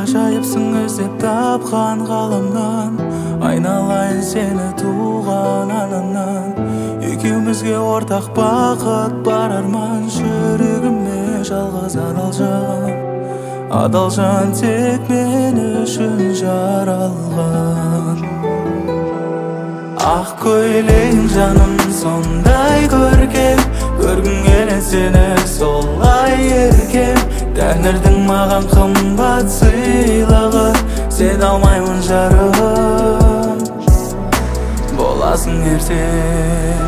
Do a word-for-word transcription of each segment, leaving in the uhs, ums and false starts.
ғажайыпсың іздеп тапқан ғаламнан, айналайын сені туған анамнан. Екеумізге ортақ бақыт бар арман, жүрегіме жалғыз адалжан. Адалжан тек мен үшін жаралған. Ақ көйлегің жаным сондай көркем, көргім келеді сені солай еркем. Тәңірдің маған қымбат сыйлығы, сен алмаймын жарым, боласың ертең.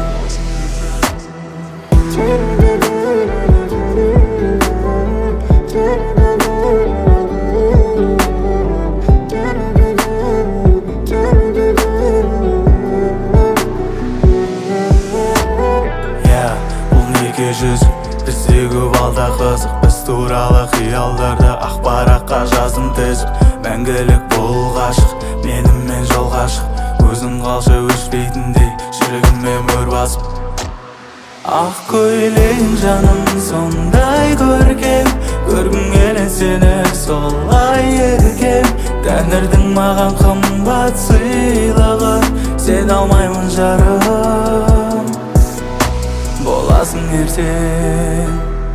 Жүзік бізде көп алда қызық, біз туралы қиялдарды ақ параққа жаздым тізіп. Мәңгілік бол ғашық, менімен жолға шық, көзің қалшы өшпейтіндей жүрегіме мөр басып. Ақ көйлегің жаным сондай көркем, көргім келеді сені солай еркем. Тәңірдің маған қымбат сыйлығы, сен алмаймын жарым, боласың ертең.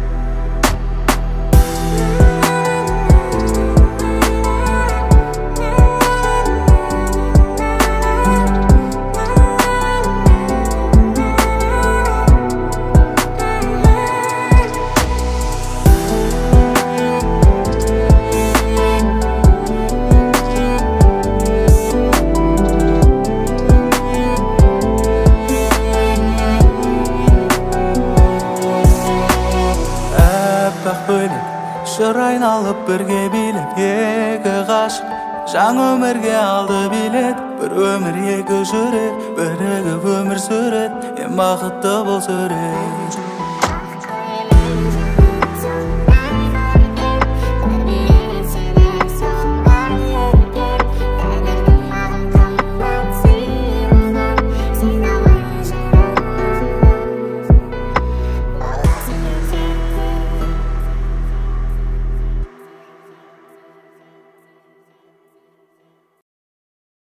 Шыр айналып бірге билеп екі ғашық, жаңа өмірге алды билет. Бір өмір екі жүрек бірігіп өмір сүрет, ең бақытты бол сүрет.